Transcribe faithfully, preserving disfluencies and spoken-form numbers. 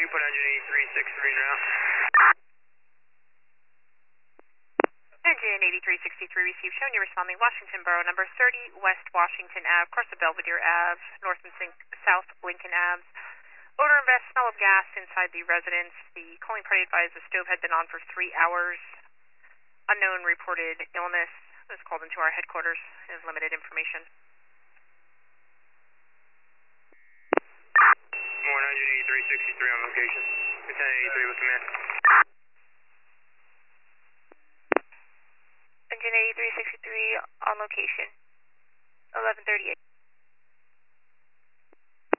can put engine eighty-three sixty-three now. Engine eighty-three sixty-three received. Showing you responding Washington Borough, number thirty, West Washington Ave, across the Belvedere Ave, North and South Lincoln Aves. Odor and vast smell of gas inside the residence. The calling party advised the stove had been on for three hours. Unknown reported illness. It was called into our headquarters. It has limited information. More engine eighty-three sixty-three on location. Lieutenant eighty-three with command. Engine eighty-three sixty-three on location. eleven thirty-eight.